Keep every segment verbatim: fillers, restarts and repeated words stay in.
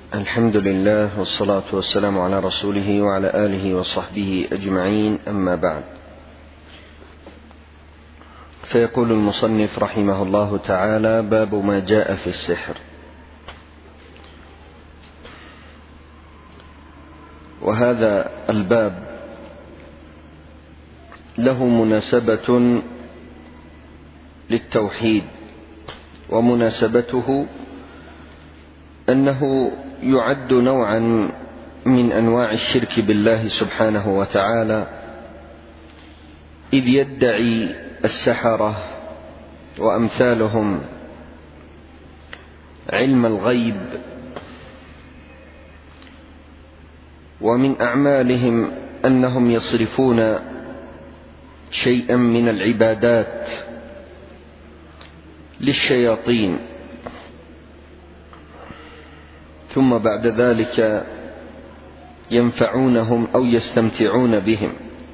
الحمد لله والصلاة والسلام على رسوله وعلى آله وصحبه أجمعين، أما بعد. فيقول المصنف رحمه الله تعالى: باب ما جاء في السحر. وهذا الباب له مناسبة للتوحيد، ومناسبته أنه يعد نوعا من أنواع الشرك بالله سبحانه وتعالى، إذ يدعي السحرة وأمثالهم علم الغيب، ومن أعمالهم أنهم يصرفون شيئا من العبادات للشياطين، ثم بعد ذلك ينفعونهم أو يستمتعون بهم،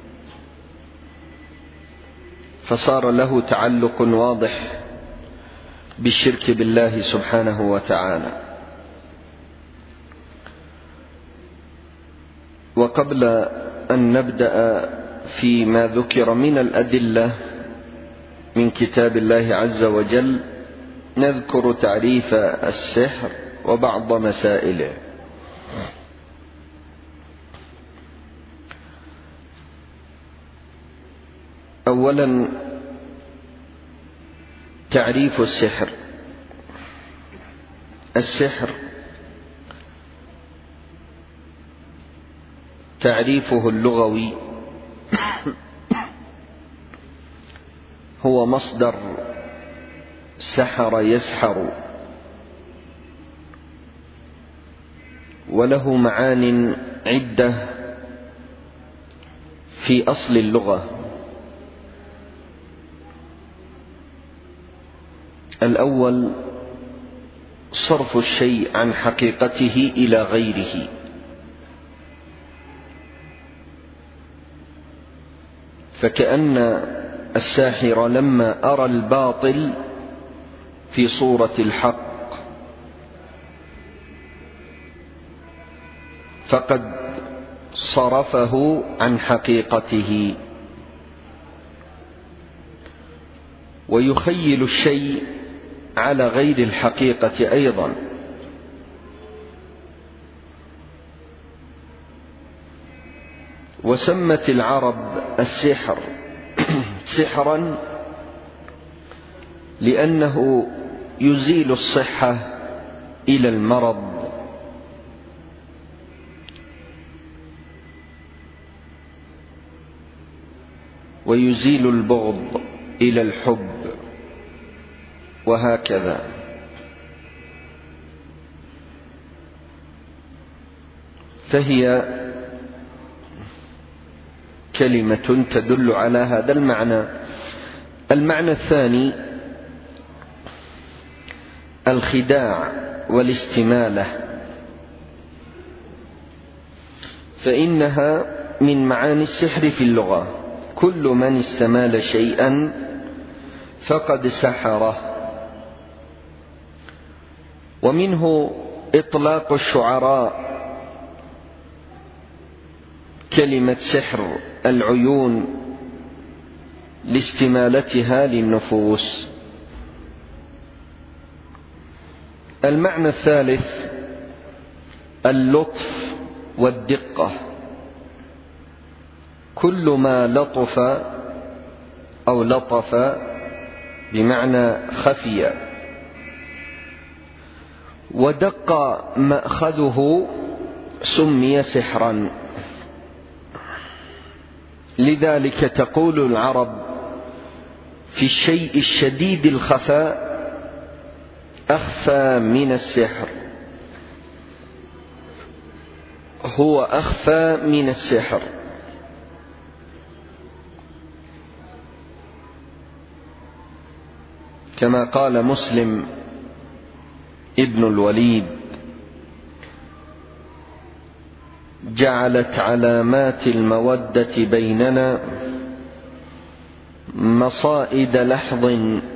فصار له تعلق واضح بالشرك بالله سبحانه وتعالى. وقبل أن نبدأ فيما ذكر من الأدلة من كتاب الله عز وجل، نذكر تعريف السحر وبعض مسائله. أولا، تعريف السحر. السحر تعريفه اللغوي هو مصدر سحر يسحر، وله معان عدة في أصل اللغة. الأول صرف الشيء عن حقيقته إلى غيره، فكأن الساحر لما أرى الباطل في صورة الحق فقد صرفه عن حقيقته، ويخيل الشيء على غير الحقيقة أيضا. وسمت العرب السحر سحرا لأنه يزيل الصحة إلى المرض، ويزيل البغض إلى الحب، وهكذا. فهي كلمة تدل على هذا المعنى. المعنى الثاني الخداع والاستمالة، فإنها من معاني السحر في اللغة. كل من استمال شيئا فقد سحره. ومنه إطلاق الشعراء كلمة سحر العيون لاستمالتها للنفوس. المعنى الثالث اللطف والدقة. كل ما لطف أو لطف بمعنى خفي، ودق مأخذه سمي سحرا. لذلك تقول العرب في الشيء الشديد الخفاء أخفى من السحر، هو أخفى من السحر. كما قال مسلم ابن الوليد: جعلت علامات المودة بيننا مصائد لحظ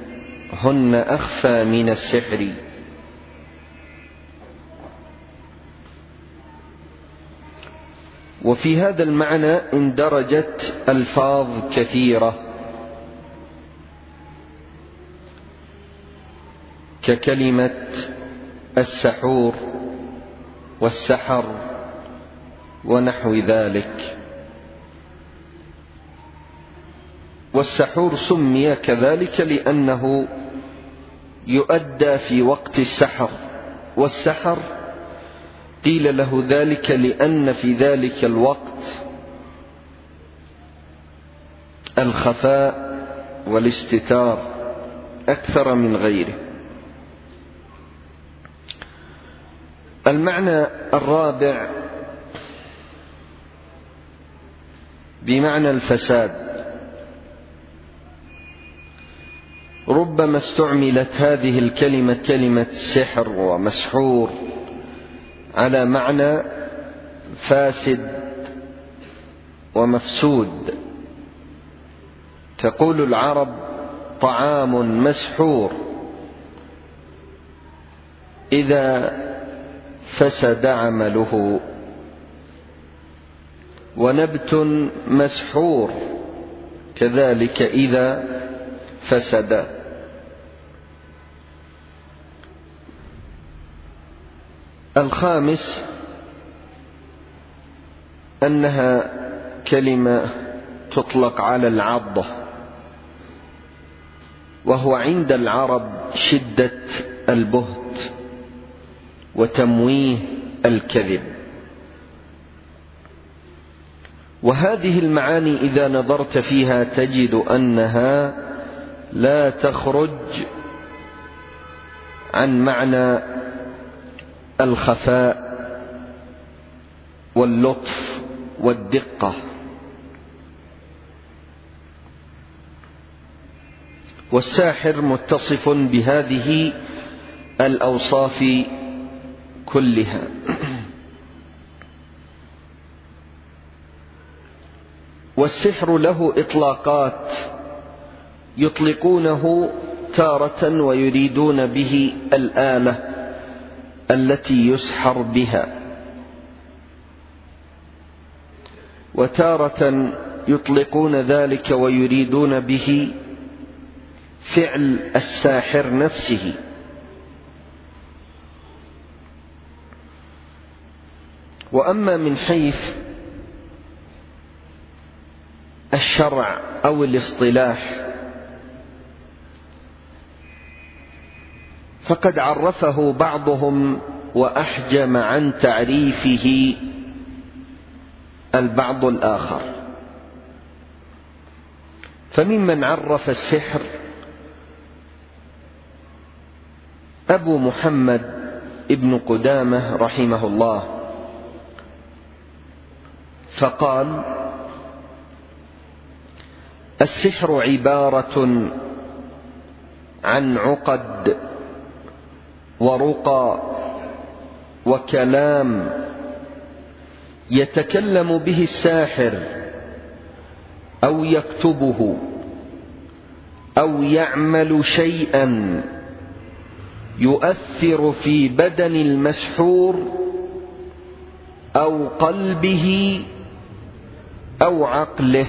هن أخفى من السحر. وفي هذا المعنى اندرجت ألفاظ كثيرة ككلمة السحور والسحر ونحو ذلك. والسحور سمي كذلك لأنه يؤدى في وقت السحر، والسحر قيل له ذلك لأن في ذلك الوقت الخفاء والاستتار أكثر من غيره. المعنى الرابع بمعنى الفساد. ربما استعملت هذه الكلمة كلمة سحر ومسحور على معنى فاسد ومفسود. تقول العرب طعام مسحور إذا فسد عمله، ونبت مسحور كذلك إذا فسد. الخامس أنها كلمة تطلق على العضة، وهو عند العرب شدة البهت وتمويه الكذب. وهذه المعاني إذا نظرت فيها تجد أنها لا تخرج عن معنى الخفاء واللطف والدقة. والساحر متصف بهذه الأوصاف كلها. والسحر له إطلاقات يطلقونه تارة ويريدون به الآلة التي يسحر بها، وتارة يطلقون ذلك ويريدون به فعل الساحر نفسه. وأما من حيث الشرع أو الاصطلاح فقد عرفه بعضهم وأحجم عن تعريفه البعض الآخر. فممن عرف السحر أبو محمد ابن قدامة رحمه الله، فقال: السحر عبارة عن عقد ورقى وكلام يتكلم به الساحر أو يكتبه أو يعمل شيئا يؤثر في بدن المسحور أو قلبه أو عقله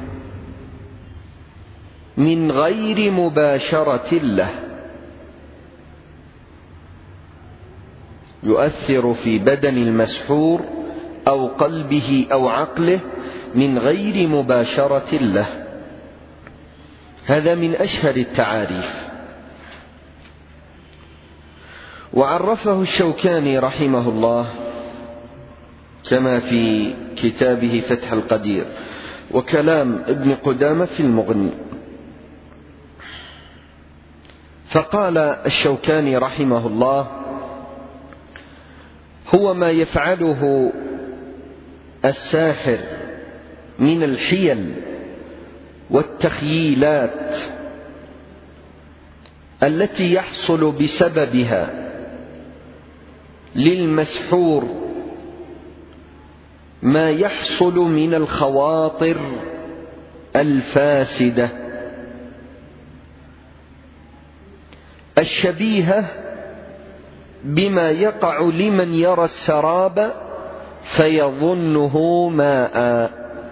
من غير مباشرة له. يؤثر في بدن المسحور أو قلبه أو عقله من غير مباشرة له. هذا من أشهر التعاريف. وعرفه الشوكاني رحمه الله كما في كتابه فتح القدير، وكلام ابن قدامة في المغني. فقال الشوكاني رحمه الله: هو ما يفعله الساحر من الحيل والتخييلات التي يحصل بسببها للمسحور ما يحصل من الخواطر الفاسدة الشبيهة بما يقع لمن يرى السراب فيظنه ماء.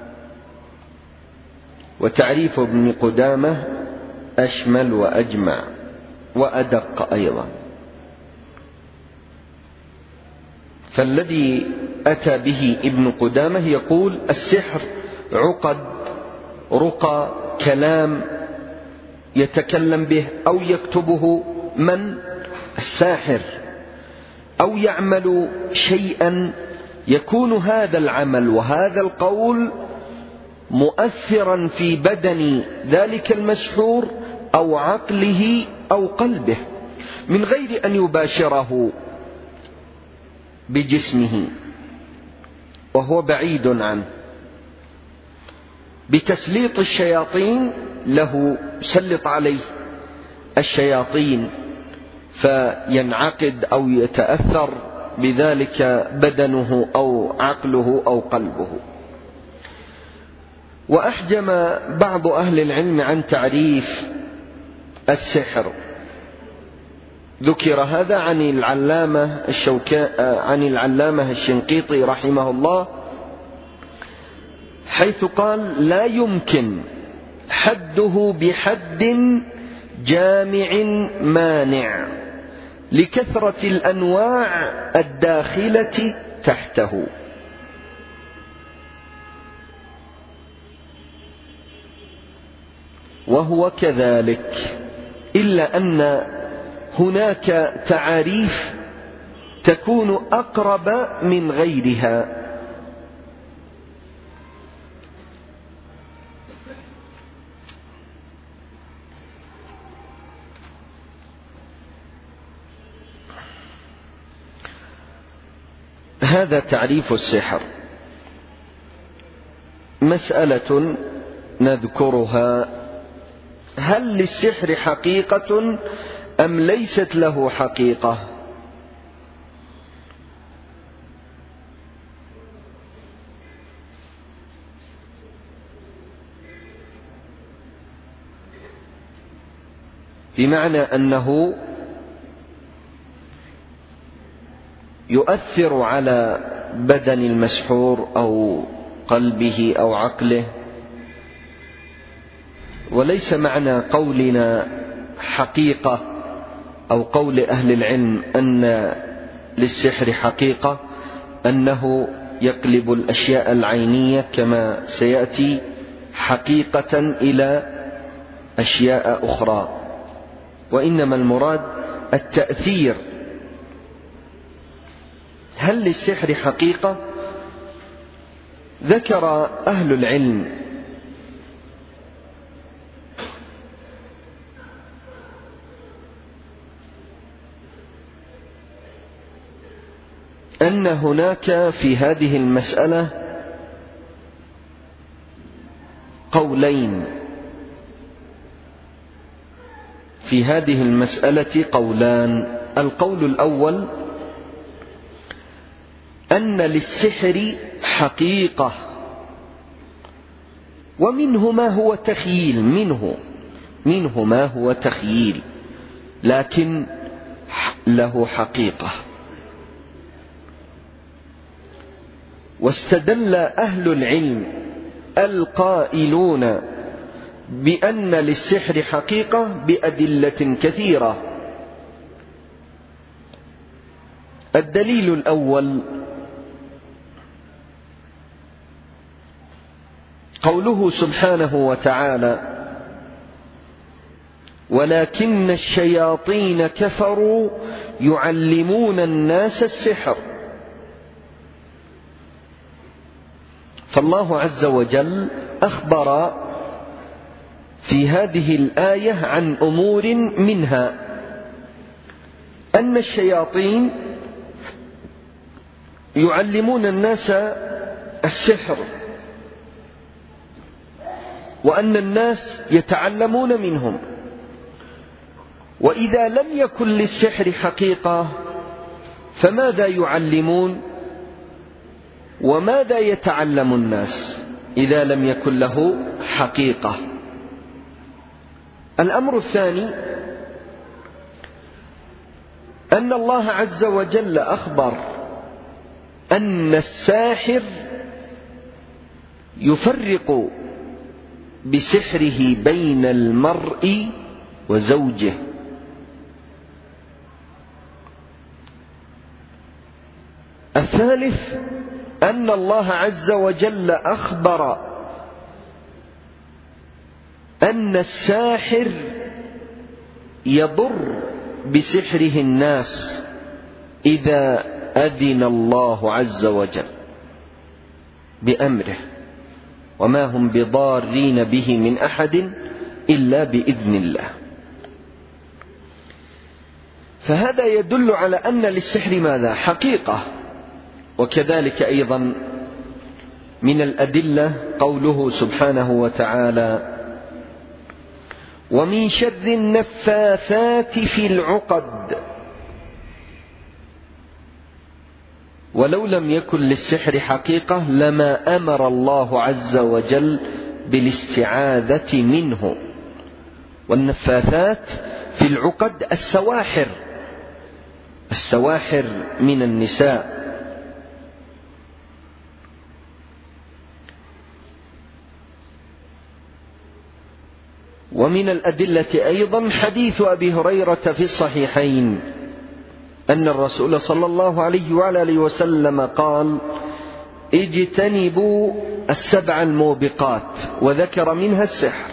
وتعريف ابن قدامة أشمل وأجمع وأدق أيضا. فالذي أتى به ابن قدامة يقول السحر عقد، رقى، كلام يتكلم به أو يكتبه من؟ الساحر، أو يعمل شيئا يكون هذا العمل وهذا القول مؤثرا في بدن ذلك المسحور أو عقله أو قلبه من غير أن يباشره بجسمه وهو بعيد عنه، بتسليط الشياطين له. سلط عليه الشياطين فينعقد أو يتأثر بذلك بدنه أو عقله أو قلبه. وأحجم بعض أهل العلم عن تعريف السحر. ذكر هذا عن العلامة الشوكا عن العلامة الشنقيطي رحمه الله، حيث قال لا يمكن حده بحد جامع مانع لكثرة الأنواع الداخلة تحته. وهو كذلك، إلا أن هناك تعاريف تكون أقرب من غيرها. هذا تعريف السحر. مسألة نذكرها: هل للسحر حقيقة أم ليست له حقيقة؟ بمعنى أنه يؤثر على بدن المسحور أو قلبه أو عقله. وليس معنى قولنا حقيقة أو قول أهل العلم أن للسحر حقيقة أنه يقلب الأشياء العينية كما سيأتي حقيقة إلى أشياء أخرى، وإنما المراد التأثير. هل للسحر حقيقة؟ ذكر أهل العلم أن هناك في هذه المسألة قولين. في هذه المسألة قولان. القول الأول أن للسحر حقيقة، ومنه ما هو تخييل، منه منه ما هو تخييل لكن له حقيقة. واستدل أهل العلم القائلون بأن للسحر حقيقة بأدلة كثيرة. الدليل الأول قوله سبحانه وتعالى: ولكن الشياطين كفروا يعلمون الناس السحر. فالله عز وجل أخبر في هذه الآية عن أمور، منها أن الشياطين يعلمون الناس السحر، وأن الناس يتعلمون منهم. وإذا لم يكن للسحر حقيقة فماذا يعلمون وماذا يتعلم الناس إذا لم يكن له حقيقة؟ الأمر الثاني أن الله عز وجل أخبر أن الساحر يفرق بسحره بين المرء وزوجه. الثالث أن الله عز وجل أخبر أن الساحر يضر بسحره الناس إذا أذن الله عز وجل بأمره، وما هم بضارين به من أحد إلا بإذن الله. فهذا يدل على أن للسحر ماذا؟ حقيقة. وكذلك أيضا من الأدلة قوله سبحانه وتعالى: ومن شر النفاثات في العقد. ولو لم يكن للسحر حقيقة لما أمر الله عز وجل بالاستعاذة منه. والنفاثات في العقد السواحر، السواحر من النساء. ومن الأدلة أيضا حديث أبي هريرة في الصحيحين أن الرسول صلى الله عليه وآله وسلم قال: اجتنبوا السبع الموبقات، وذكر منها السحر.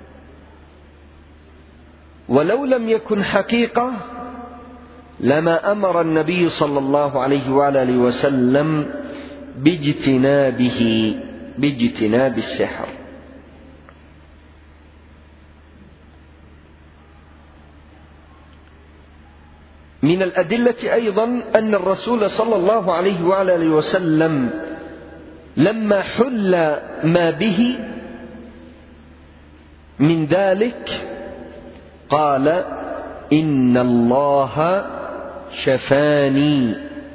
ولو لم يكن حقيقة لما أمر النبي صلى الله عليه وآله وسلم باجتنابه، باجتناب السحر. من الأدلة أيضا أن الرسول صلى الله عليه وآله وسلم لما حل ما به من ذلك قال: إن الله شفاني.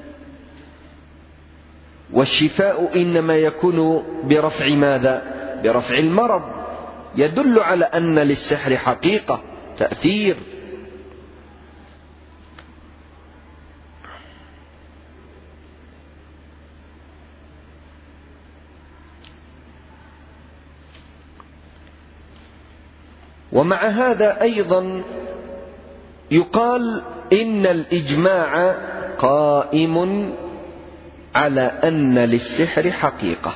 والشفاء إنما يكون برفع ماذا؟ برفع المرض. يدل على أن للسحر حقيقة، تأثير. ومع هذا أيضا يقال إن الإجماع قائم على أن للسحر حقيقة.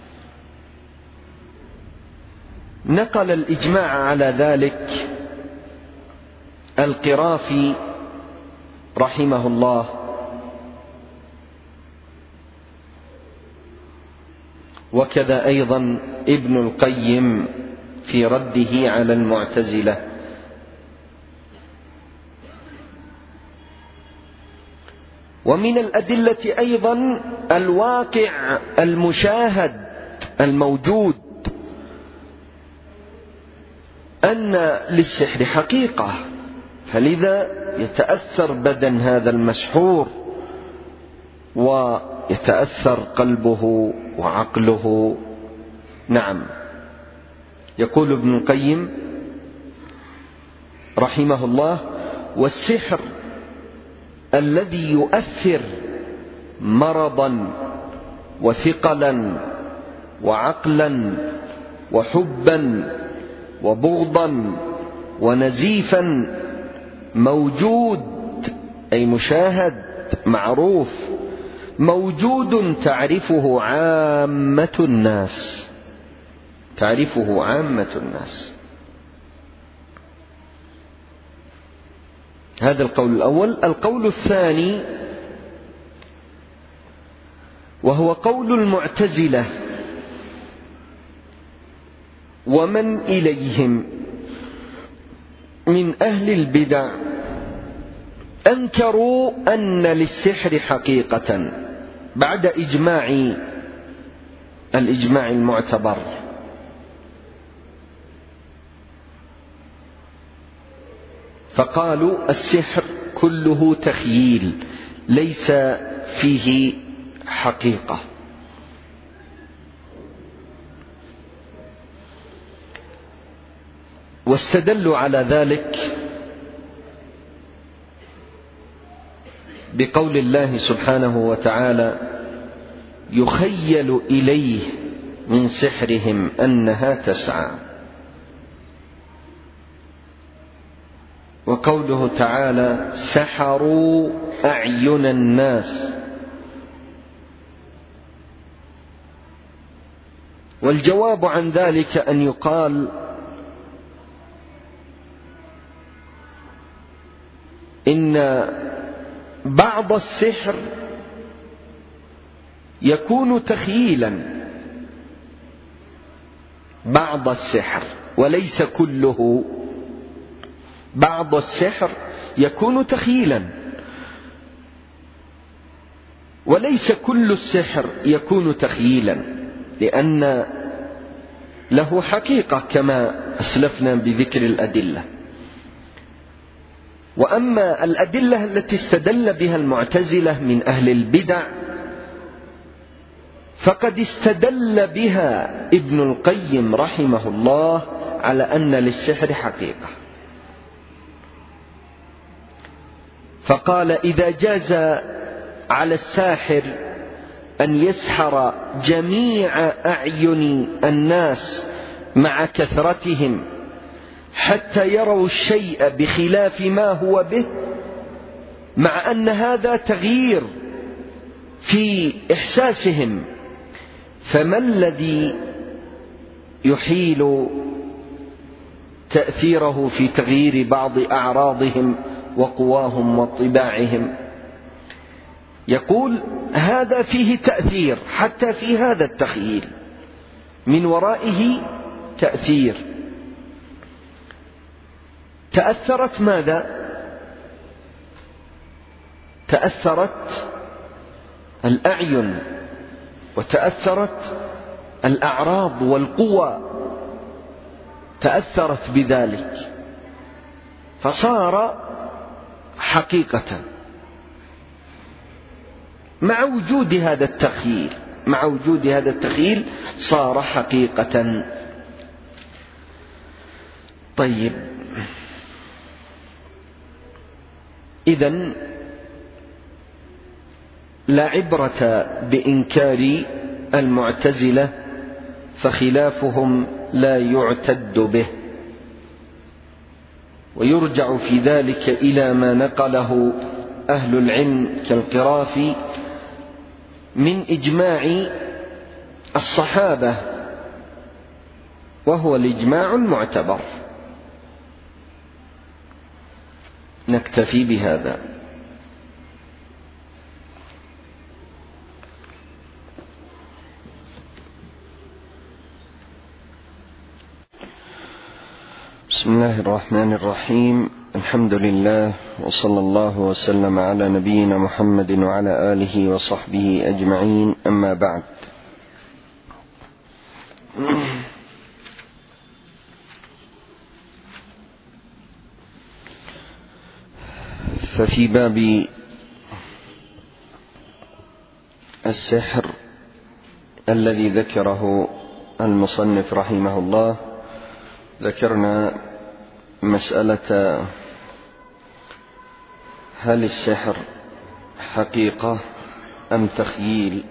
نقل الإجماع على ذلك القرافي رحمه الله، وكذا أيضا ابن القيم في رده على المعتزلة. ومن الأدلة أيضا الواقع المشاهد الموجود أن للسحر حقيقة، فلذا يتأثر بدن هذا المسحور ويتأثر قلبه وعقله. نعم. يقول ابن القيم رحمه الله: والسحر الذي يؤثر مرضا وثقلا وعقلا وحبا وبغضا ونزيفا موجود، أي مشاهد معروف، موجود تعرفه عامة الناس، تعرفه عامة الناس. هذا القول الأول. القول الثاني وهو قول المعتزلة ومن إليهم من أهل البدع، أنكروا أن للسحر حقيقة بعد إجماع الإجماع المعتبر. فقالوا السحر كله تخييل ليس فيه حقيقة. واستدلوا على ذلك بقول الله سبحانه وتعالى: يخيل إليه من سحرهم أنها تسعى. وقوله تعالى سحروا أعين الناس، والجواب عن ذلك أن يقال إن بعض السحر يكون تخييلا، بعض السحر وليس كله، بعض السحر يكون تخييلا وليس كل السحر يكون تخييلا، لأن له حقيقة كما أسلفنا بذكر الأدلة. وأما الأدلة التي استدل بها المعتزلة من أهل البدع فقد استدل بها ابن القيم رحمه الله على أن للسحر حقيقة، فقال إذا جاز على الساحر أن يسحر جميع أعين الناس مع كثرتهم حتى يروا الشيء بخلاف ما هو به، مع أن هذا تغيير في إحساسهم، فما الذي يحيل تأثيره في تغيير بعض أعراضهم وقواهم وطباعهم؟ يقول هذا فيه تأثير حتى في هذا التخييل، من ورائه تأثير. تأثرت ماذا؟ تأثرت الأعين وتأثرت الأعراض والقوى، تأثرت بذلك فصار حقيقة مع وجود هذا التخييل، مع وجود هذا التخييل صار حقيقة. طيب، إذن لا عبرة بإنكار المعتزلة، فخلافهم لا يعتد به، ويرجع في ذلك إلى ما نقله أهل العلم كالقرافي من إجماع الصحابة، وهو الإجماع المعتبر. نكتفي بهذا. بسم الله الرحمن الرحيم. الحمد لله، وصلى الله وسلم على نبينا محمد وعلى آله وصحبه أجمعين، أما بعد. ففي باب السحر الذي ذكره المصنف رحمه الله ذكرنا مسألة هل السحر حقيقة أم تخييل،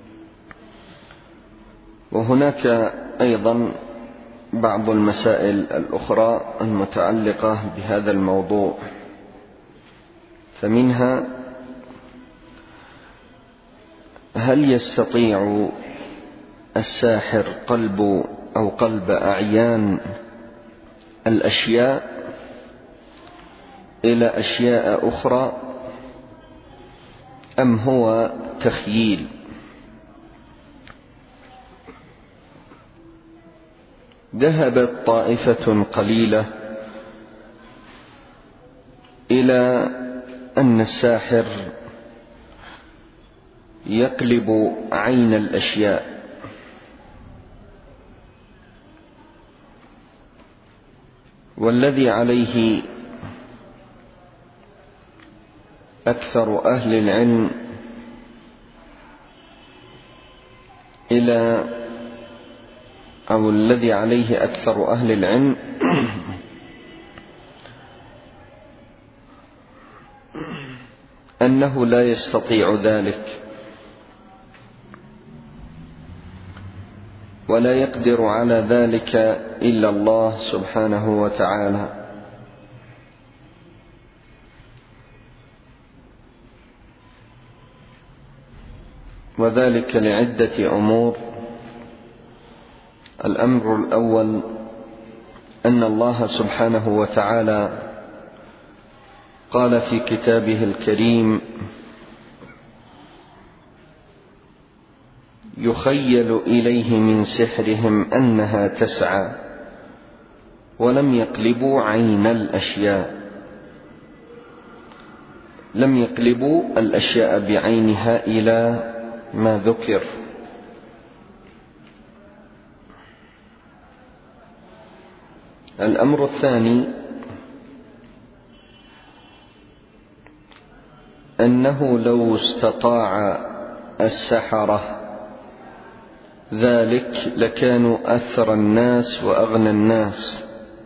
وهناك أيضا بعض المسائل الأخرى المتعلقة بهذا الموضوع، فمنها هل يستطيع الساحر قلب أو قلب أعيان الأشياء إلى أشياء أخرى أم هو تخييل؟ ذهبت طائفة قليلة إلى أن الساحر يقلب عين الأشياء، والذي عليه أكثر أهل العلم إلى أو الذي عليه أكثر أهل العلم أنه لا يستطيع ذلك، ولا يقدر على ذلك إلا الله سبحانه وتعالى. وذلك لعدة أمور. الأمر الأول أن الله سبحانه وتعالى قال في كتابه الكريم: يخيل إليه من سحرهم أنها تسعى ولم يقلبوا عين الأشياء. لم يقلبوا الأشياء بعينها إلى ما ذكر. الأمر الثاني أنه لو استطاع السحرة ذلك لكانوا أثرى الناس وأغنى الناس،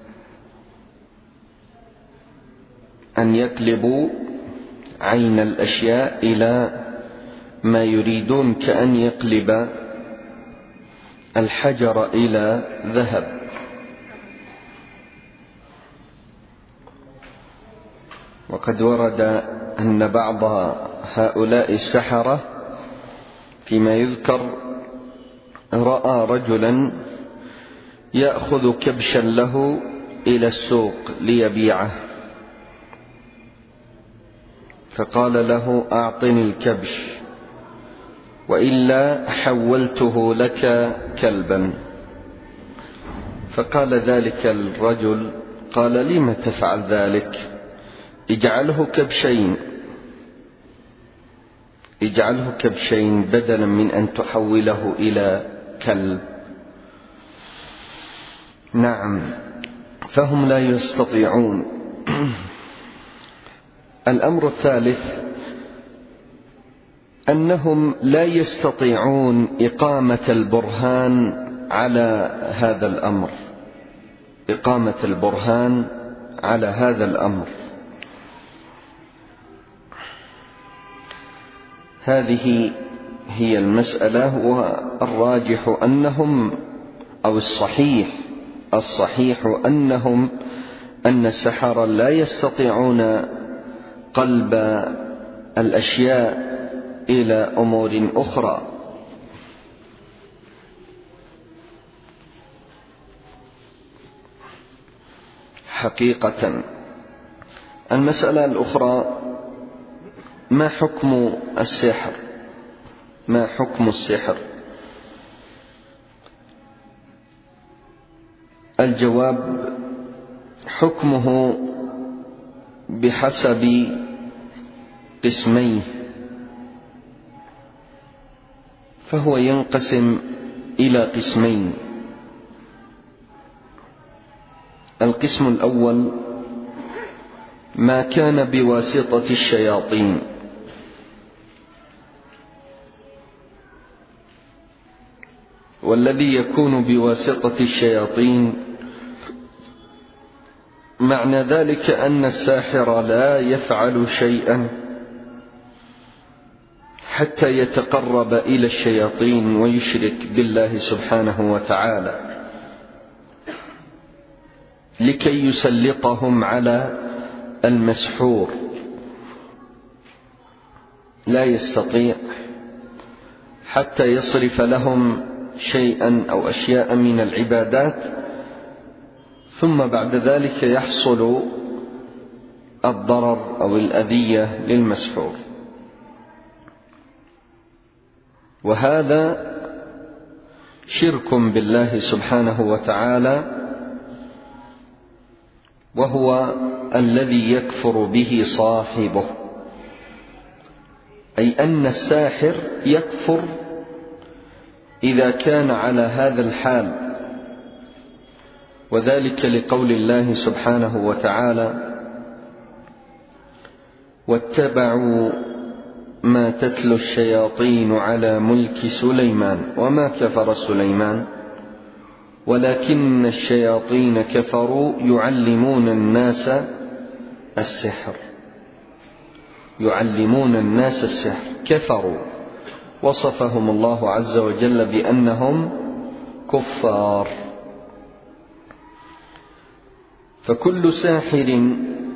أن يقلبوا عين الأشياء إلى ما يريدون، كأن يقلب الحجر إلى ذهب. وقد ورد أن بعض هؤلاء السحرة فيما يذكر رأى رجلا يأخذ كبشا له إلى السوق ليبيعه، فقال له: أعطني الكبش وإلا حولته لك كلبا. فقال ذلك الرجل: قال: لم تفعل ذلك؟ اجعله كبشين، اجعله كبشين بدلا من أن تحوله إلى كلب. نعم، فهم لا يستطيعون. الأمر الثالث أنهم لا يستطيعون إقامة البرهان على هذا الأمر، إقامة البرهان على هذا الأمر. هذه هي المسألة. والراجح أنهم أو الصحيح الصحيح أنهم أن السحرة لا يستطيعون قلب الأشياء إلى أمور أخرى. حقيقة. المسألة الأخرى: ما حكم السحر؟ ما حكم السحر؟ الجواب: حكمه بحسب قسميه، فهو ينقسم إلى قسمين. القسم الأول ما كان بواسطة الشياطين، والذي يكون بواسطة الشياطين معنى ذلك أن الساحر لا يفعل شيئا حتى يتقرب إلى الشياطين ويشرك بالله سبحانه وتعالى لكي يسلطهم على المسحور. لا يستطيع حتى يصرف لهم شيئا أو أشياء من العبادات، ثم بعد ذلك يحصل الضرر أو الأذية للمسحور. وهذا شرك بالله سبحانه وتعالى، وهو الذي يكفر به صاحبه، أي أن الساحر يكفر إذا كان على هذا الحال. وذلك لقول الله سبحانه وتعالى: واتبعوا ما تتلو الشياطين على ملك سليمان وما كفر سليمان ولكن الشياطين كفروا يعلمون الناس السحر. يعلمون الناس السحر، كفروا، وصفهم الله عز وجل بأنهم الكفار. فكل ساحر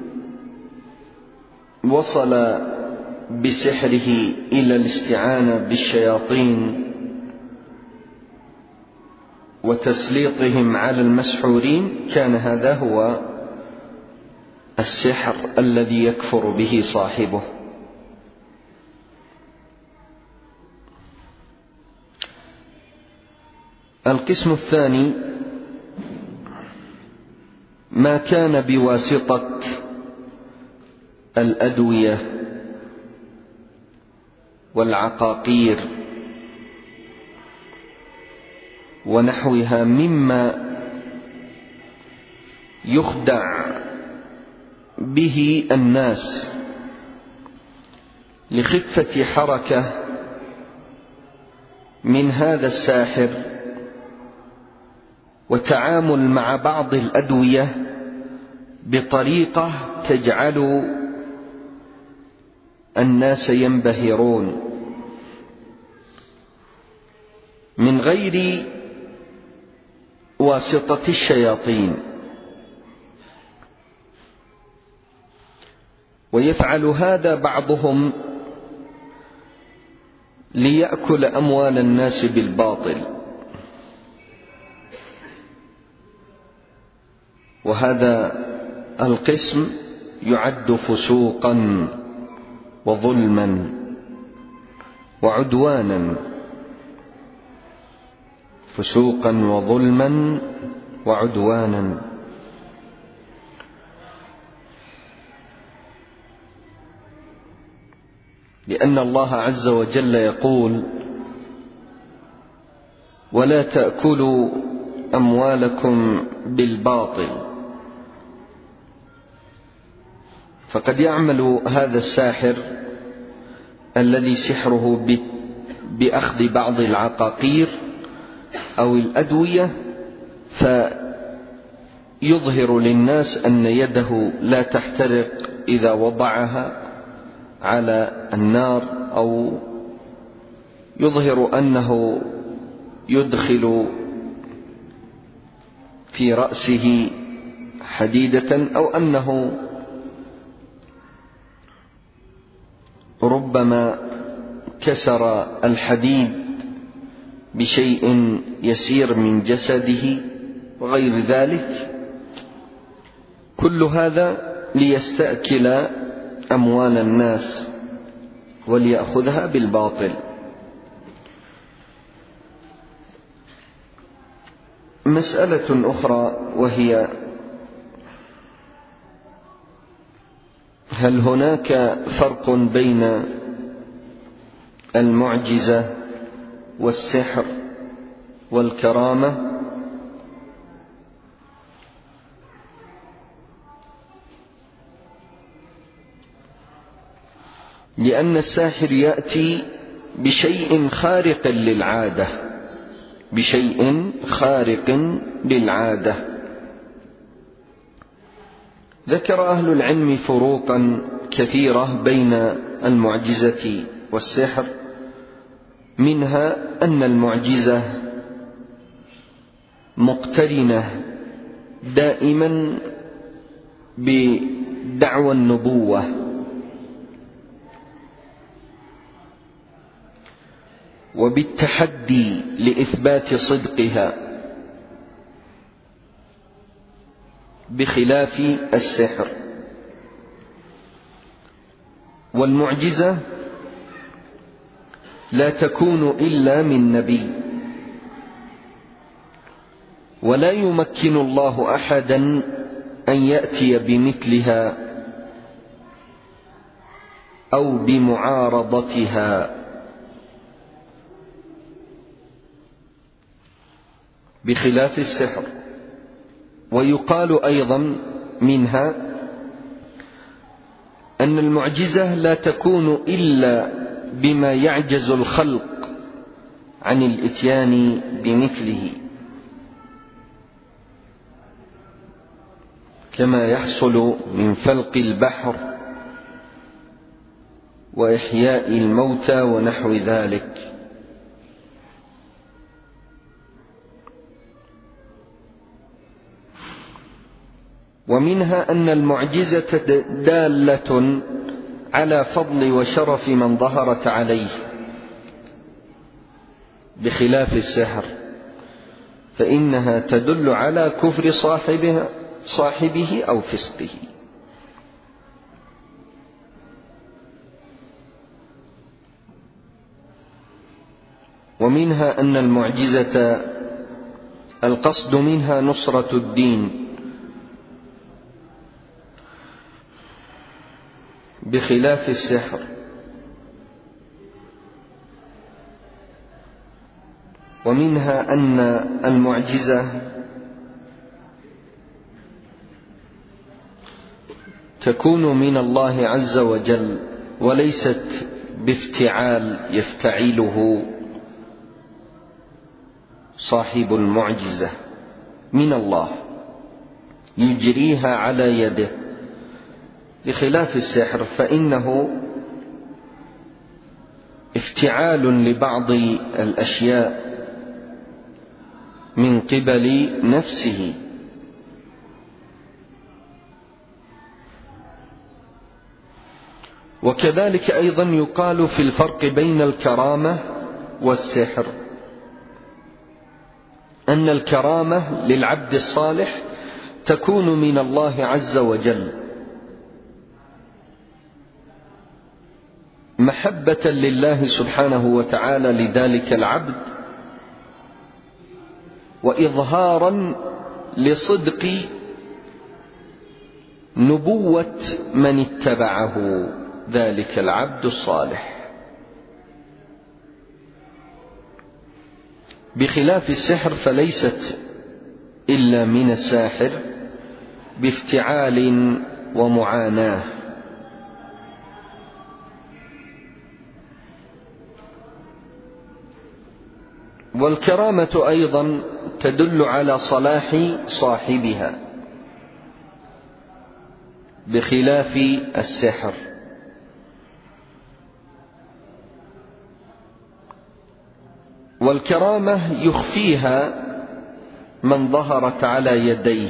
وصل بسحره إلى الاستعانة بالشياطين وتسليطهم على المسحورين كان هذا هو السحر الذي يكفر به صاحبه. القسم الثاني ما كان بواسطة الأدوية والعقاقير ونحوها مما يخدع به الناس لخفة حركة من هذا الساحر وتعامل مع بعض الأدوية بطريقة تجعل الناس ينبهرون من غير واسطة الشياطين. ويفعل هذا بعضهم ليأكل أموال الناس بالباطل، وهذا القسم يعد فسوقا وظلما وعدوانا، فسوقا وظلما وعدوانا. لأن الله عز وجل يقول: ولا تأكلوا أموالكم بالباطل. فقد يعمل هذا الساحر الذي سحره بأخذ بعض العقاقير أو الأدوية فيظهر للناس أن يده لا تحترق إذا وضعها على النار، أو يظهر أنه يدخل في رأسه حديدة، أو أنه ربما كسر الحديد بشيء يسير من جسده وغير ذلك. كل هذا ليستأكل أموال الناس وليأخذها بالباطل. مسألة أخرى وهي: هل هناك فرق بين المعجزة والسحر والكرامة؟ لأن الساحر يأتي بشيء خارق للعادة، بشيء خارق للعادة. ذكر أهل العلم فروقا كثيرة بين المعجزة والسحر، منها أن المعجزة مقترنة دائما بدعوى النبوة، وبالتحدي لإثبات صدقها، بخلاف السحر. والمعجزة لا تكون إلا من نبي، ولا يمكن الله أحدا أن يأتي بمثلها أو بمعارضتها، بخلاف السحر. ويقال أيضا منها أن المعجزة لا تكون إلا بما يعجز الخلق عن الإتيان بمثله، كما يحصل من فلق البحر وإحياء الموتى ونحو ذلك. ومنها أن المعجزة دالة على فضل وشرف من ظهرت عليه، بخلاف السحر فإنها تدل على كفر صاحبها صاحبه أو فسقه. ومنها أن المعجزة القصد منها نصرة الدين، بخلاف السحر. ومنها أن المعجزة تكون من الله عز وجل وليست بافتعال يفتعله صاحب المعجزة، من الله يجريها على يده، بخلاف السحر فإنه افتعال لبعض الأشياء من قبل نفسه. وكذلك أيضا يقال في الفرق بين الكرامة والسحر أن الكرامة للعبد الصالح تكون من الله عز وجل محبة لله سبحانه وتعالى لذلك العبد، وإظهارا لصدق نبوة من اتبعه ذلك العبد الصالح، بخلاف السحر فليست إلا من الساحر بافتعال ومعاناة. والكرامة أيضا تدل على صلاح صاحبها، بخلاف السحر. والكرامة يخفيها من ظهرت على يديه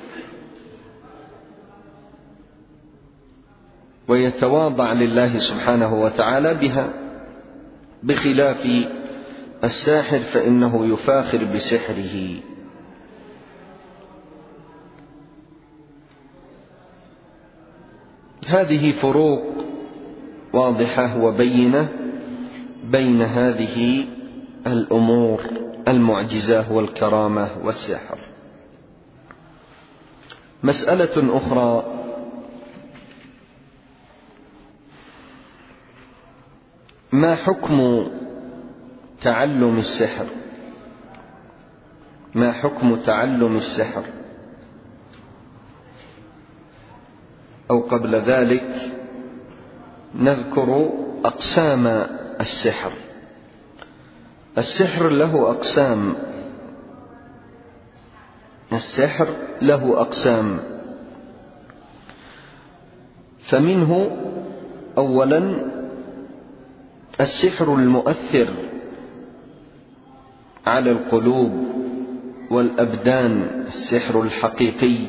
ويتواضع لله سبحانه وتعالى بها، بخلاف الساحر فإنه يفاخر بسحره. هذه فروق واضحة وبينة بين هذه الأمور، المعجزة والكرامة والسحر. مسألة أخرى: ما حكم تعلم السحر؟ ما حكم تعلم السحر؟ أو قبل ذلك نذكر أقسام السحر. السحر له أقسام السحر له أقسام فمنه أولا السحر المؤثر على القلوب والأبدان، السحر الحقيقي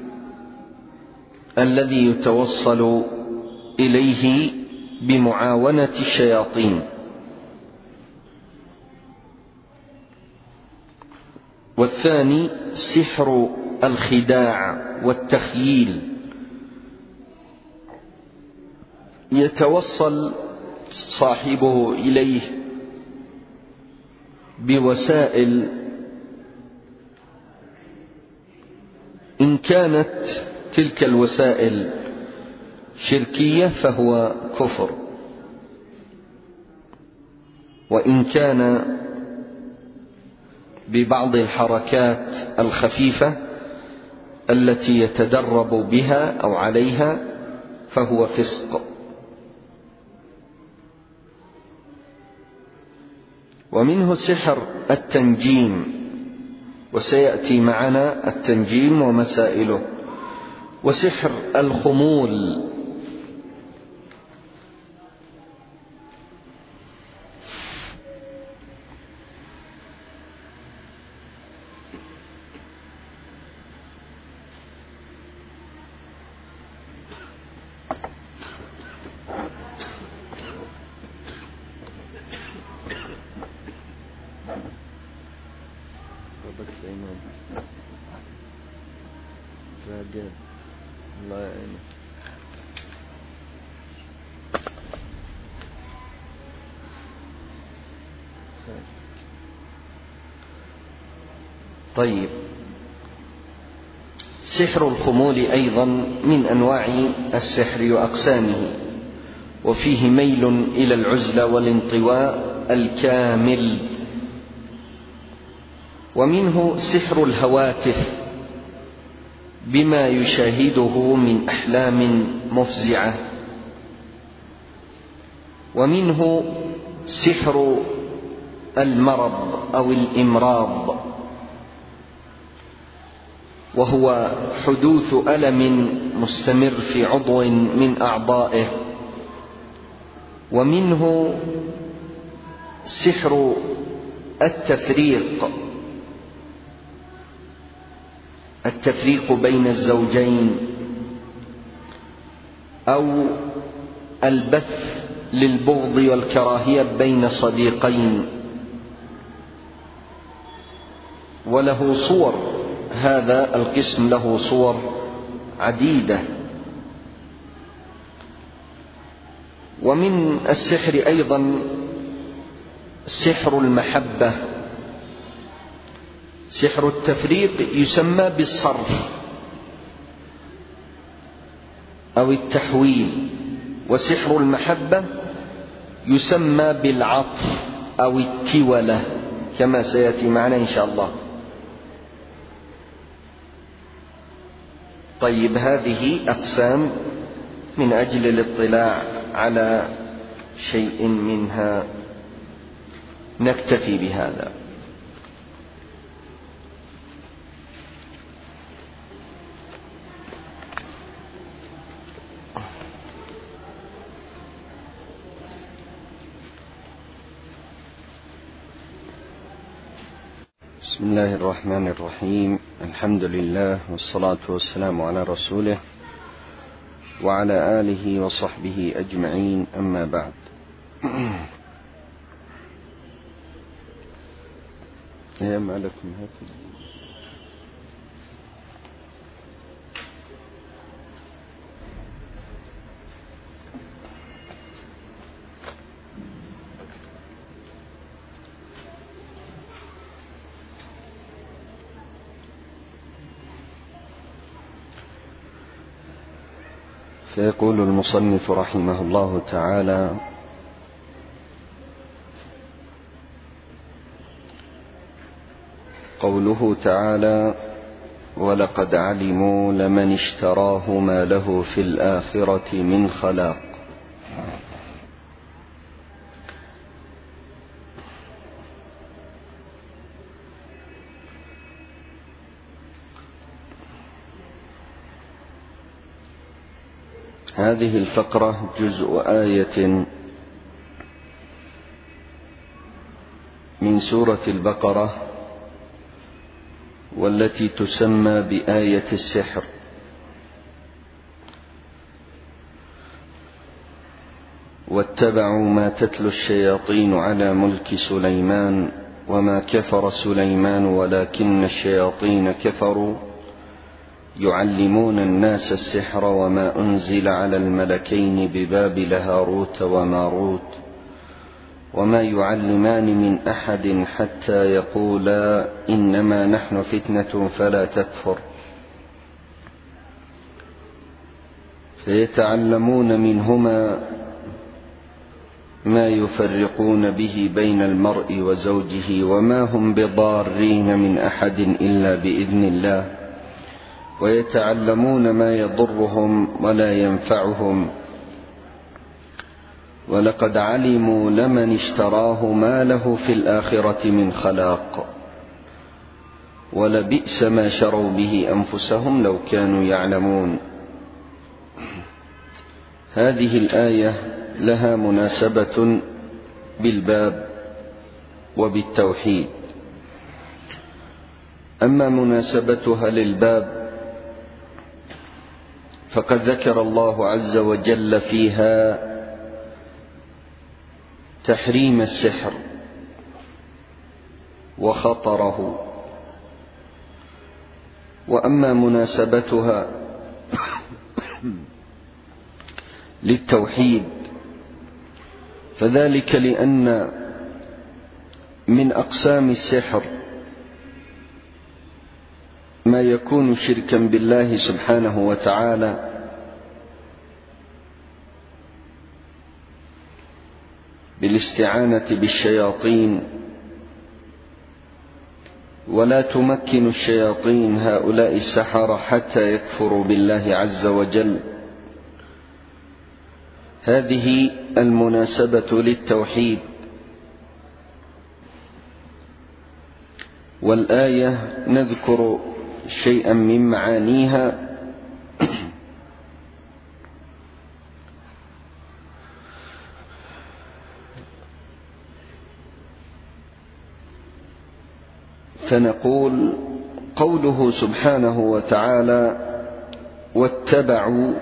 الذي يتوصل إليه بمعاونة الشياطين. والثاني سحر الخداع والتخييل، يتوصل صاحبه إليه بوسائل إن كانت تلك الوسائل شركية فهو كفر، وإن كان ببعض الحركات الخفيفة التي يتدرب بها أو عليها فهو فسق. ومنه سحر التنجيم، وسيأتي معنا التنجيم ومسائله. وسحر الخمول، الله يعينك. طيب، سحر الخمول أيضا من أنواع السحر وأقسامه، وفيه ميل إلى العزلة والانطواء الكامل. ومنه سحر الهواتف بما يشاهده من أحلام مفزعة. ومنه سحر المرض أو الإمراض، وهو حدوث ألم مستمر في عضو من أعضائه. ومنه سحر التفريق، التفريق بين الزوجين، أو البث للبغض والكراهية بين صديقين. وله صور، هذا القسم له صور عديدة. ومن السحر أيضا سحر المحبة. سحر التفريق يسمى بالصرف أو التحويل، وسحر المحبة يسمى بالعطف أو التولة كما سيأتي معنا إن شاء الله. طيب، هذه أقسام من أجل الاطلاع على شيء منها، نكتفي بهذا. بسم الله الرحمن الرحيم. الحمد لله والصلاة والسلام على رسوله وعلى آله وصحبه أجمعين، أما بعد. يا ما لكم هكذا. فيقول المصنف رحمه الله تعالى: قوله تعالى: ولقد علموا لمن اشتراه ما له في الآخرة من خلاق. هذه الفقرة جزء آية من سورة البقرة، والتي تسمى بآية السحر. واتبعوا ما تتلو الشياطين على ملك سليمان وما كفر سليمان ولكن الشياطين كفروا يعلمون الناس السحر وما أنزل على الملكين ببابل هاروت وماروت وما يعلمان من أحد حتى يقولا إنما نحن فتنة فلا تكفر. فيتعلمون منهما ما يفرقون به بين المرء وزوجه وما هم بضارين من أحد إلا بإذن الله، ويتعلمون ما يضرهم ولا ينفعهم. ولقد علموا لمن اشتراه ما له في الآخرة من خلاق ولبئس ما شروا به أنفسهم لو كانوا يعلمون. هذه الآية لها مناسبة بالباب وبالتوحيد. أما مناسبتها للباب فقد ذكر الله عز وجل فيها تحريم السحر وخطره وأما مناسبتها للتوحيد فذلك لأن من أقسام السحر ما يكون شركا بالله سبحانه وتعالى، بالاستعانة بالشياطين، ولا تمكن الشياطين هؤلاء السحرة حتى يكفروا بالله عز وجل. هذه المناسبة للتوحيد. والآية نذكر شيئا من معانيها. فنقول قوله سبحانه وتعالى واتبعوا،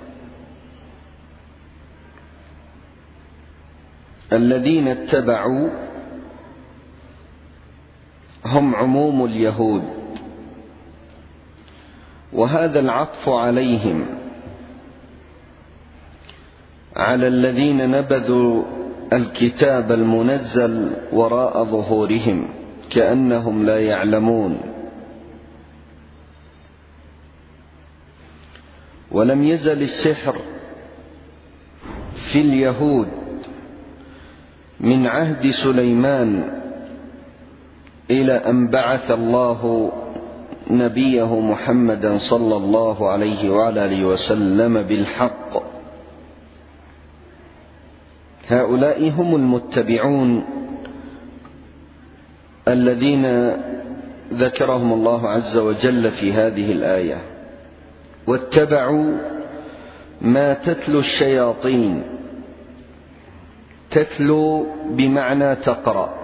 الذين اتبعوا هم عموم اليهود، وهذا العطف عليهم على الذين نبذوا الكتاب المنزل وراء ظهورهم كأنهم لا يعلمون. ولم يزل السحر في اليهود من عهد سليمان إلى أن بعث الله نبيه محمدا صلى الله عليه وعلى آله وسلم بالحق. هؤلاء هم المتبعون الذين ذكرهم الله عز وجل في هذه الآية. واتبعوا ما تتلو الشياطين، تتلو بمعنى تقرأ،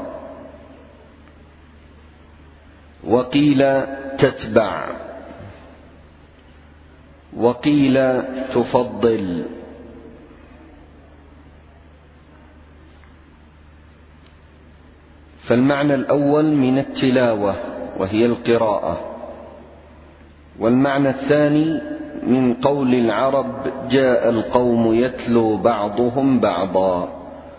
وقيل تتبع، وقيل تفضل. فالمعنى الأول من التلاوة وهي القراءة، والمعنى الثاني من قول العرب جاء القوم يتلو بعضهم بعضا،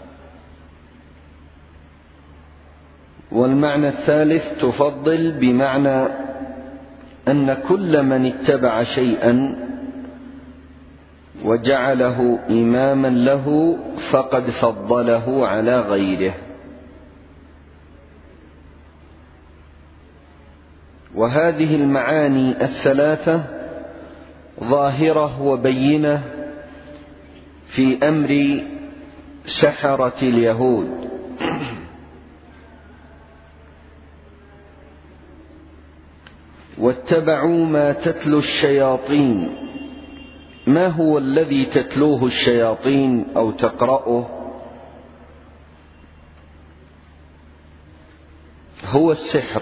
والمعنى الثالث تفضل بمعنى أن كل من اتبع شيئا وجعله إماما له فقد فضله على غيره. وهذه المعاني الثلاثة ظاهرة وبينة في أمر سحرة اليهود. واتبعوا ما تتلو الشياطين. ما هو الذي تتلوه الشياطين أو تقرأه؟ هو السحر.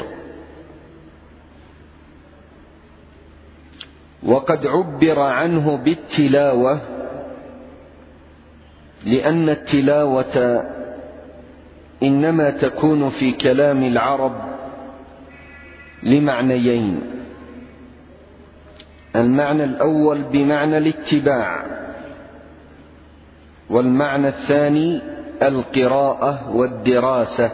وقد عبر عنه بالتلاوة لأن التلاوة إنما تكون في كلام العرب لمعنيين: المعنى الأول بمعنى الاتباع، والمعنى الثاني القراءة والدراسة.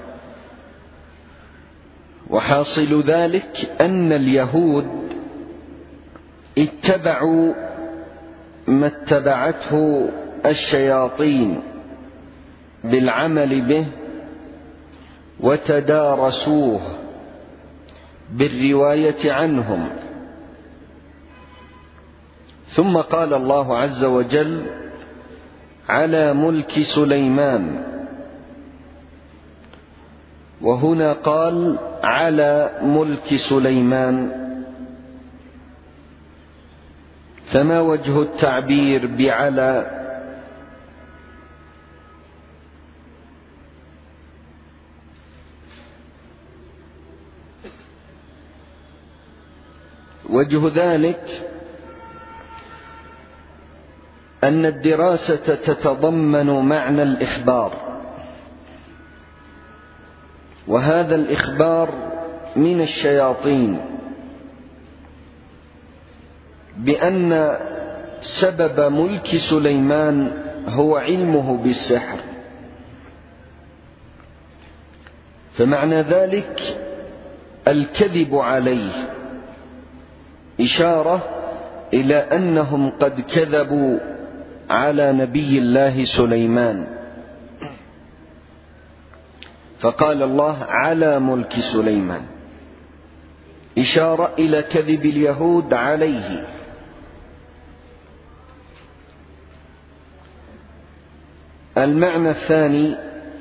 وحاصل ذلك أن اليهود اتبعوا ما اتبعته الشياطين بالعمل به، وتدارسوه بالرواية عنهم. ثم قال الله عز وجل على ملك سليمان، وهنا قال على ملك سليمان. فما وجه التعبير بعلى؟ وجه ذلك أن الدراسة تتضمن معنى الإخبار، وهذا الإخبار من الشياطين، بأن سبب ملك سليمان هو علمه بالسحر، فمعنى ذلك الكذب عليه، إشارة إلى أنهم قد كذبوا على نبي الله سليمان، فقال الله على ملك سليمان، إشارة إلى كذب اليهود عليه. المعنى الثاني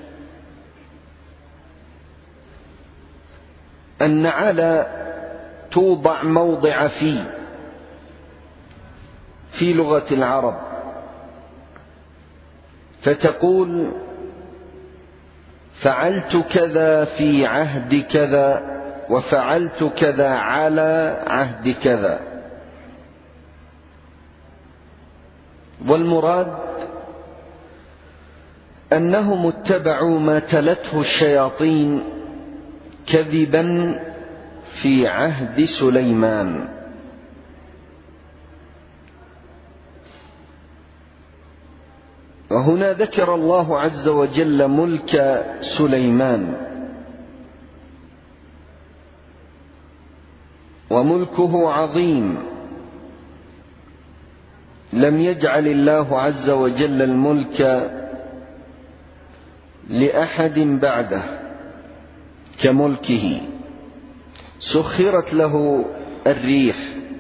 أن على توضع موضع في في لغة العرب، فتقول فعلت كذا في عهد كذا، وفعلت كذا على عهد كذا. والمراد أنهم اتبعوا ما تلته الشياطين كذبا في عهد سليمان. وهنا ذكر الله عز وجل ملك سليمان، وملكه عظيم، لم يجعل الله عز وجل الملك لأحد بعده كملكه. سخرت له الريح،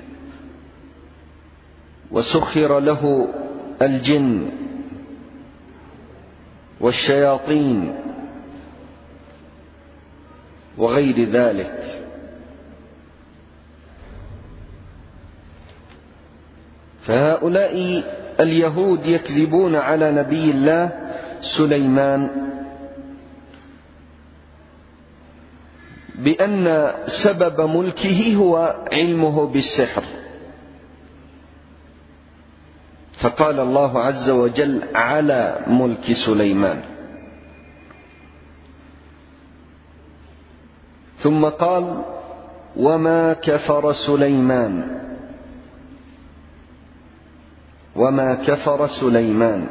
وسخر له الجن والشياطين وغير ذلك. فهؤلاء اليهود يكذبون على نبي الله سليمان بأن سبب ملكه هو علمه بالسحر، فقال الله عز وجل على ملك سليمان. ثم قال وما كفر سليمان، وما كفر سليمان.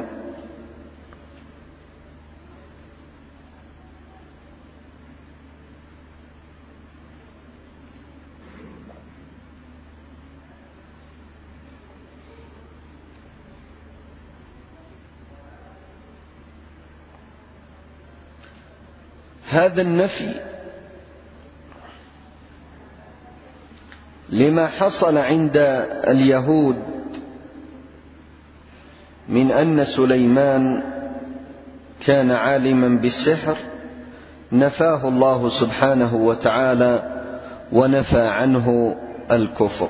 هذا النفي لما حصل عند اليهود من أن سليمان كان عالما بالسحر، نفاه الله سبحانه وتعالى ونفى عنه الكفر.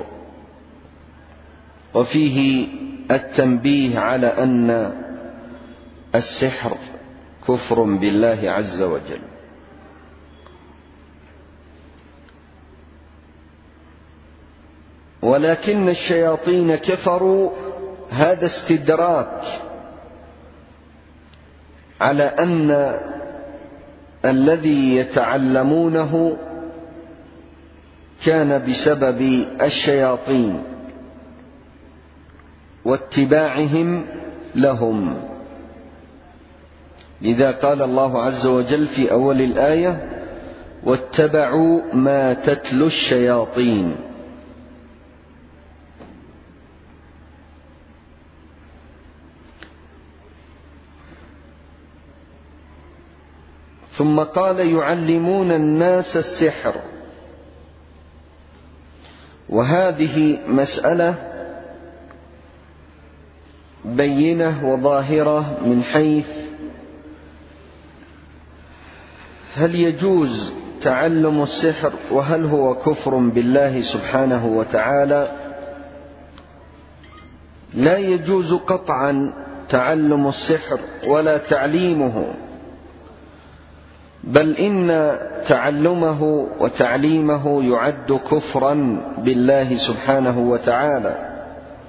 وفيه التنبيه على أن السحر كفر بالله عز وجل. ولكن الشياطين كفروا، هذا استدراك على أن الذي يتعلمونه كان بسبب الشياطين واتباعهم لهم. لذا قال الله عز وجل في أول الآية واتبعوا ما تتلو الشياطين. ثم قال يعلمون الناس السحر. وهذه مسألة بينة وظاهرة من حيث هل يجوز تعلم السحر وهل هو كفر بالله سبحانه وتعالى. لا يجوز قطعا تعلم السحر ولا تعليمه، بل إن تعلمه وتعليمه يعد كفرا بالله سبحانه وتعالى،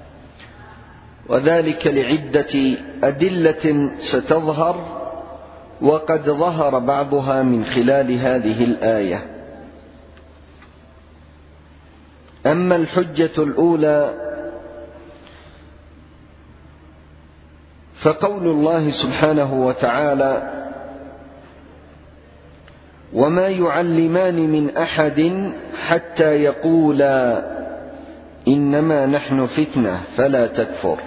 وذلك لعدة أدلة ستظهر، وقد ظهر بعضها من خلال هذه الآية. أما الحجة الأولى فقول الله سبحانه وتعالى: وما يعلمان من أحد حتى يقولا إنما نحن فتنة فلا تكفر.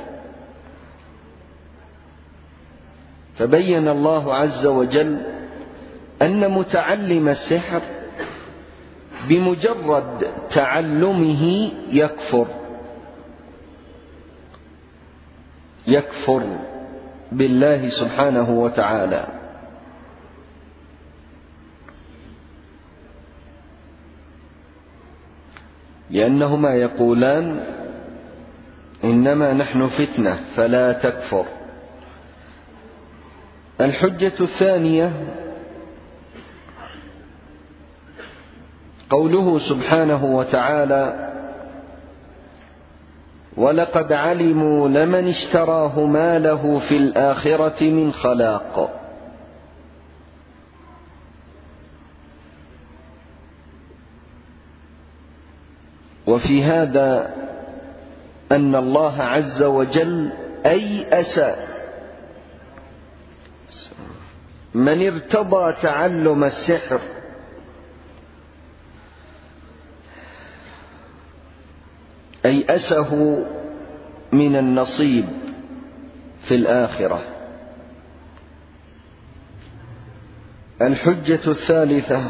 فبين الله عز وجل أن متعلم السحر بمجرد تعلمه يكفر يكفر بالله سبحانه وتعالى، لأنهما يقولان إنما نحن فتنة فلا تكفر. الحجة الثانية قوله سبحانه وتعالى: ولقد علموا لمن اشتراه ما له في الآخرة من خلاق. وفي هذا أن الله عز وجل أيأس من ارتضى تعلم السحر أيأسه من النصيب في الآخرة. الحجة الثالثة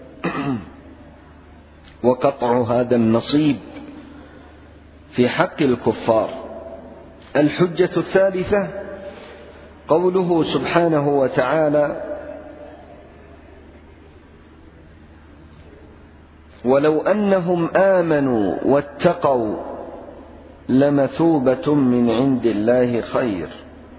وقطع هذا النصيب في حق الكفار. الحجة الثالثة قوله سبحانه وتعالى: ولو أنهم آمنوا واتقوا لمثوبة من عند الله خير.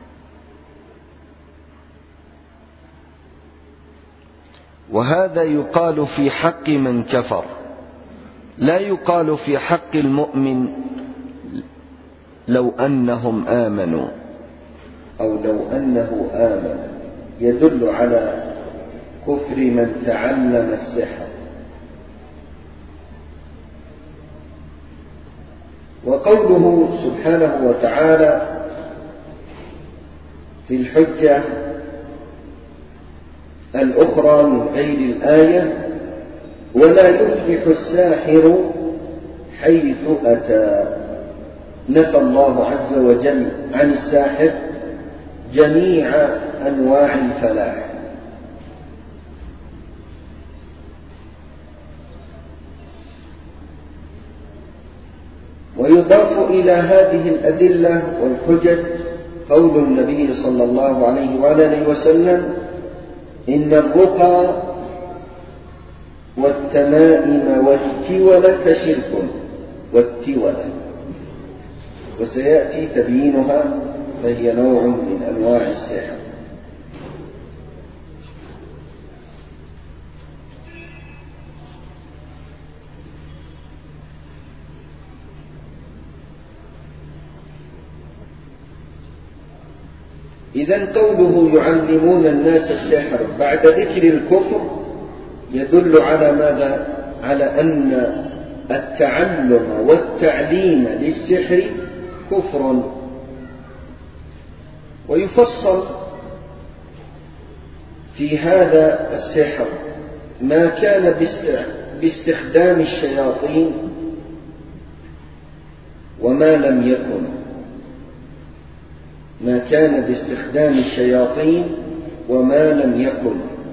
وهذا يقال في حق من كفر، لا يقال في حق المؤمن لو أنهم آمنوا أو لو أنه آمن، يدل على كفر من تعلم السحر. وقوله سبحانه وتعالى في الحجة الأخرى من غير الآية: ولا يفلح الساحر حيث أتى. نفى الله عز وجل عن الساحر جميع أنواع الفلاح. ويضاف إلى هذه الأدلة والحجج قول النبي صلى الله عليه وآله وسلم: إن الرقى والتمائم والتولة شرك. والتولة وسيأتي تبيينها، فهي نوع من أنواع السحر. إذن قوله يعلمون الناس السحر بعد ذكر الكفر يدل على ماذا؟ على أن التعلم والتعليم للسحر كفر. ويفصل في هذا السحر ما كان باستخدام الشياطين وما لم يكن. ما كان باستخدام الشياطين وما لم يكن.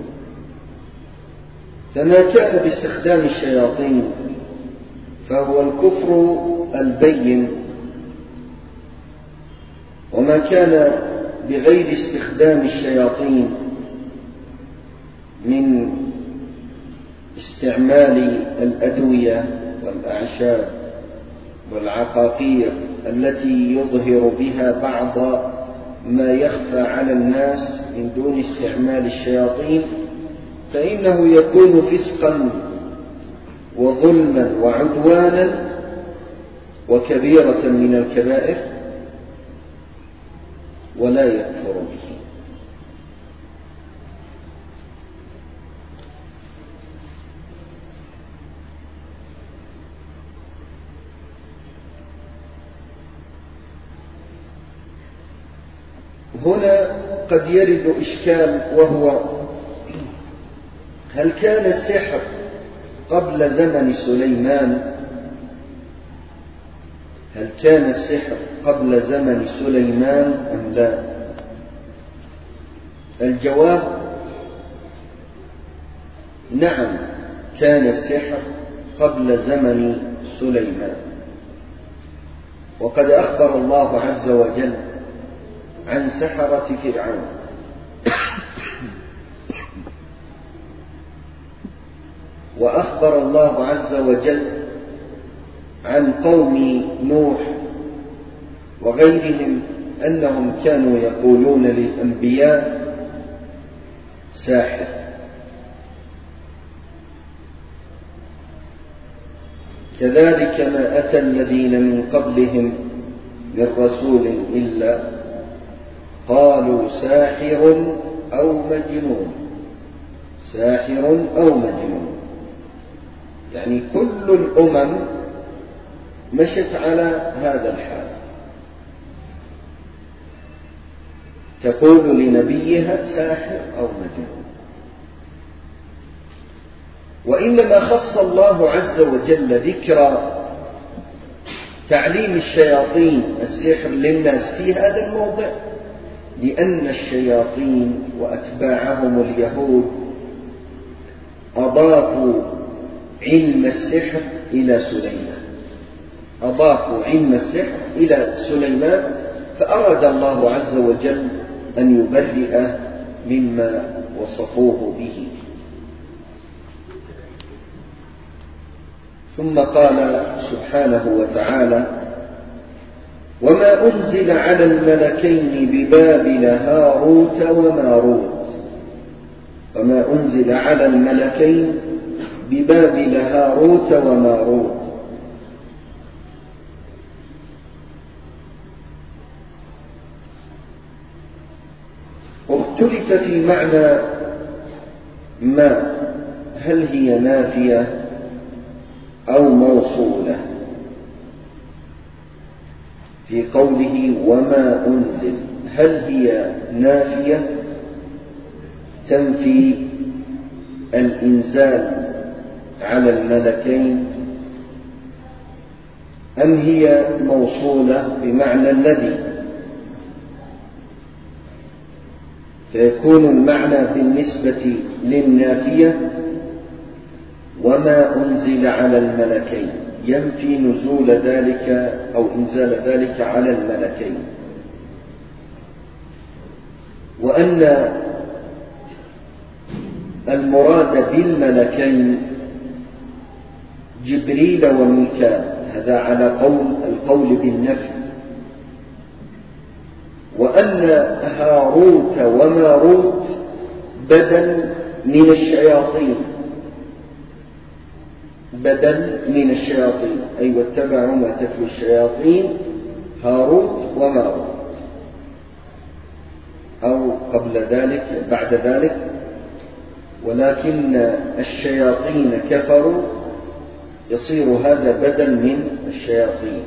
فما كان باستخدام الشياطين فهو الكفر البين، وما كان بغير استخدام الشياطين من استعمال الأدوية والأعشاب والعقاقير التي يظهر بها بعض ما يخفى على الناس من دون استعمال الشياطين، فإنه يكون فسقا وظلما وعدوانا وكبيرة من الكبائر ولا يكفر به. هنا قد يرد إشكال، وهو: هل كان السحر قبل زمن سليمان؟ هل كان السحر قبل زمن سليمان أم لا؟ الجواب: نعم، كان السحر قبل زمن سليمان. وقد أخبر الله عز وجل عن سحرة فرعون، وأخبر الله عز وجل عن قوم نوح وغيرهم أنهم كانوا يقولون للأنبياء: ساحر. كذلك ما أتى الذين من قبلهم من رسول إلا قالوا ساحر أو مجنون، ساحر أو مجنون. يعني كل الأمم مشت على هذا الحال، تقول لنبيها ساحر أو مجنون. وإنما خص الله عز وجل ذكر تعليم الشياطين السحر للناس في هذا الموضع لأن الشياطين وأتباعهم اليهود أضافوا علم السحر إلى سليمان، أضافوا علم السحر إلى سليمان، فأراد الله عز وجل أن يبرئه مما وصفوه به. ثم قال سبحانه وتعالى: وما أنزل على الملكين ببابل هاروت وماروت. وما أنزل على الملكين ببابل هاروت وماروت. واختلف في معنى ما، هل هي نافية أو موصولة؟ في قوله وما أنزل، هل هي نافية تنفي الإنزال على الملكين، أم هي موصولة بمعنى الذي؟ فيكون المعنى بالنسبة للنافية وما أنزل على الملكين، ينفي نزول ذلك أو إنزال ذلك على الملكين، وأن المراد بالملكين جبريل وميكال، هذا على قول القول بالنفي، وأن هاروت وماروت بدل من الشياطين، بدل من الشياطين، أي واتبعوا ما تتلو الشياطين هاروت وماروت، أو قبل ذلك بعد ذلك، ولكن الشياطين كفروا يصير هذا بدل من الشياطين.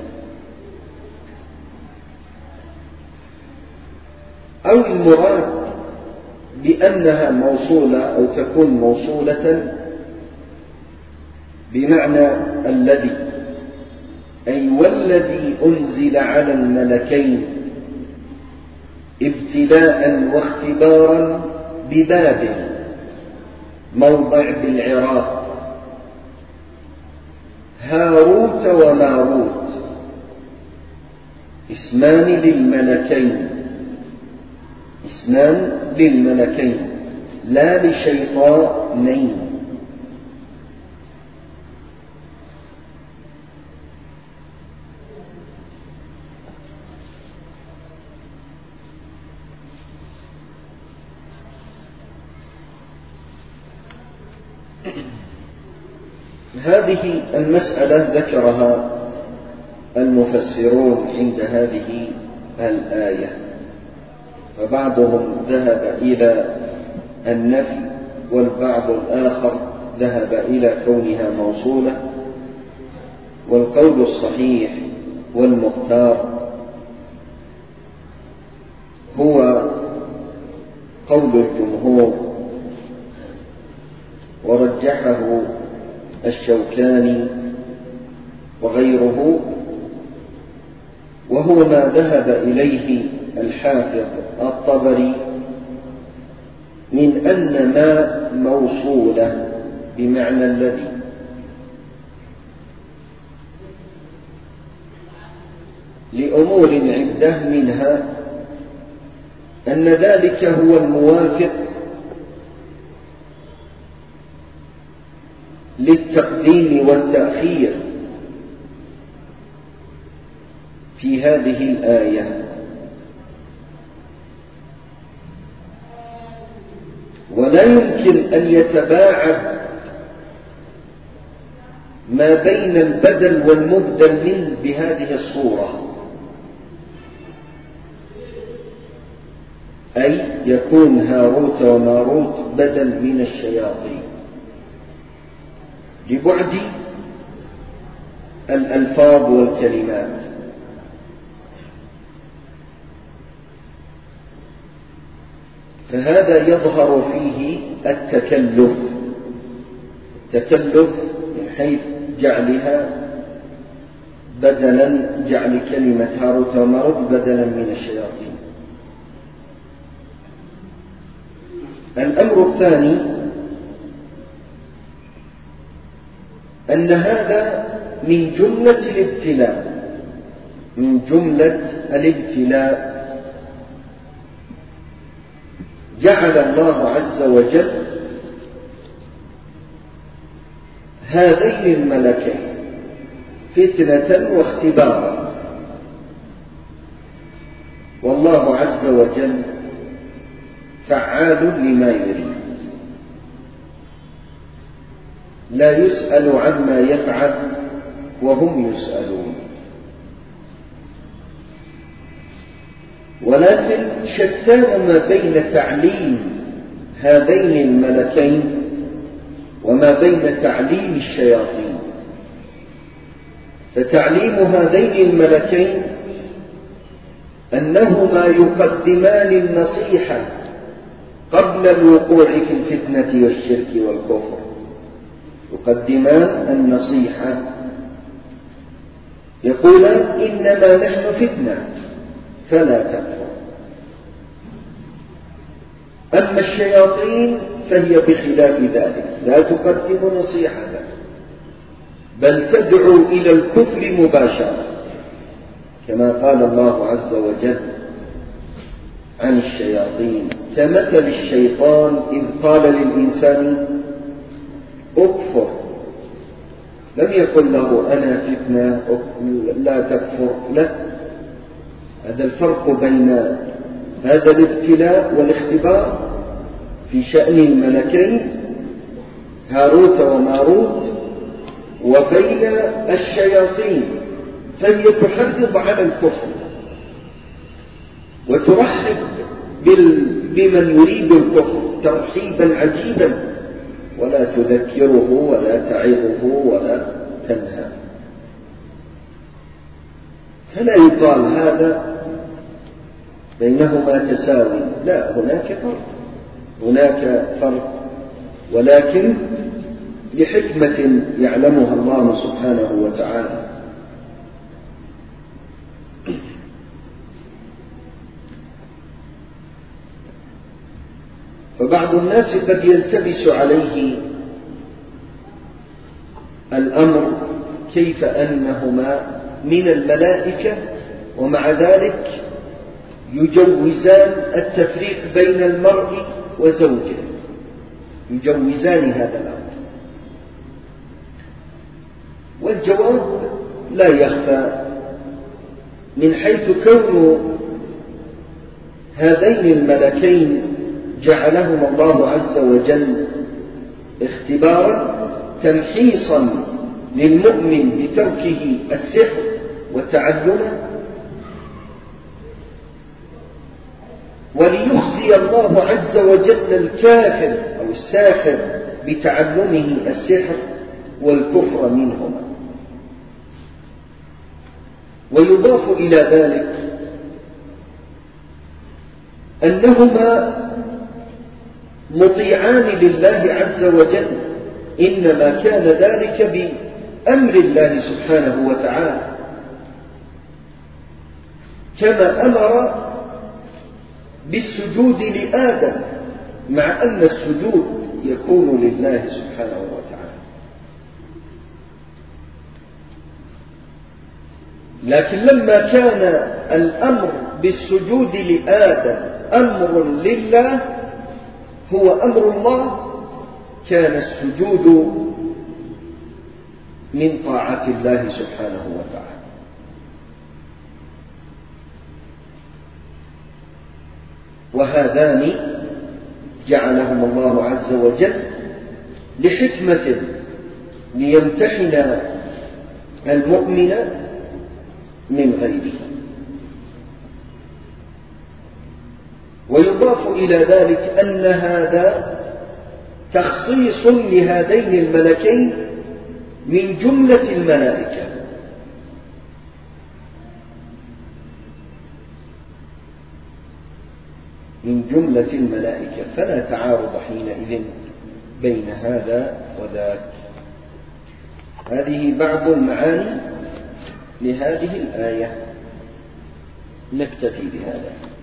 أو المراد بأنها موصولة أو تكون موصولة بمعنى الذي، أي والذي أنزل على الملكين ابتلاء واختبارا ببابل موضع بالعراق، هاروت وماروت اسمان للملكين، اسمان للملكين لا لشيطانين. هذه المسألة ذكرها المفسرون عند هذه الآية، فبعضهم ذهب إلى النفي والبعض الآخر ذهب إلى كونها موصولة، والقول الصحيح والمختار هو قول الجمهور ورجحه الشوكاني وغيره، وهو ما ذهب إليه الحافظ الطبري من أن ما موصولة بمعنى الذي، لأمور عدة، منها أن ذلك هو الموافق للتقديم والتأخير في هذه الآية، ولا يمكن أن يتباعد ما بين البدل والمبدل منه بهذه الصورة، أي يكون هاروت وماروت بدل من الشياطين لبعد الألفاظ والكلمات. فهذا يظهر فيه التكلف التكلف من حيث جعلها بدلا، جعل كلمة هاروت وماروت بدلا من الشياطين. الأمر الثاني أن هذا من جملة الابتلاء من جملة الابتلاء جعل الله عز وجل هذين الملكين فتنة واختبارا، والله عز وجل فعال لما يريد، لا يسأل عما يفعل وهم يسألون. ولكن شتان ما بين تعليم هذين الملكين وما بين تعليم الشياطين. فتعليم هذين الملكين أنهما يقدمان النصيحة قبل الوقوع في الفتنة والشرك والكفر، يقدمان النصيحة، يقولان إنما نحن فتنة فلا تكفر. أما الشياطين فهي بخلاف ذلك، لا تقدم نصيحة بل تدعو إلى الكفر مباشرة، كما قال الله عز وجل عن الشياطين: كمثل الشيطان إذ قال للإنسان اكفر، لم يقل له أنا فتنة لا تكفر، لا. هذا الفرق بين هذا الابتلاء والاختبار في شأن الملكين هاروت وماروت وبين الشياطين، فهي تحرض على الكفر وترحب بمن يريد الكفر ترحيبا عجيبا، ولا تذكره ولا تعظه ولا تنهى. فلا يقال هذا بينهما تساوي، لا، هناك فرق هناك فرق ولكن لحكمة يعلمها الله سبحانه وتعالى. فبعض الناس قد يلتبس عليه الأمر كيف أنهما من الملائكة ومع ذلك يجوزان التفريق بين المرء وزوجه، يجوزان هذا الأمر. والجواب لا يخفى من حيث كون هذين الملكين جعلهما الله عز وجل اختبارا تمحيصا للمؤمن بتركه السحر وتعلمه، وليخزي الله عز وجل الكافر أو الساحر بتعلمه السحر والكفر منهما. ويضاف إلى ذلك أنهما مطيعان لله عز وجل، إنما كان ذلك بأمر الله سبحانه وتعالى، كما أمر بالسجود لآدم، مع أن السجود يكون لله سبحانه وتعالى. لكن لما كان الأمر بالسجود لآدم أمر لله، هو أمر الله، كان السجود من طاعة الله سبحانه وتعالى. وهذان جعلهم الله عز وجل لحكمة، ليمتحن المؤمن من غيره. ويضاف إلى ذلك أن هذا تخصيص لهذين الملكين من جملة الملائكة، من جملة الملائكة، فلا تعارض حينئذ بين هذا وذاك. هذه بعض المعاني لهذه الآية، نكتفي بهذا.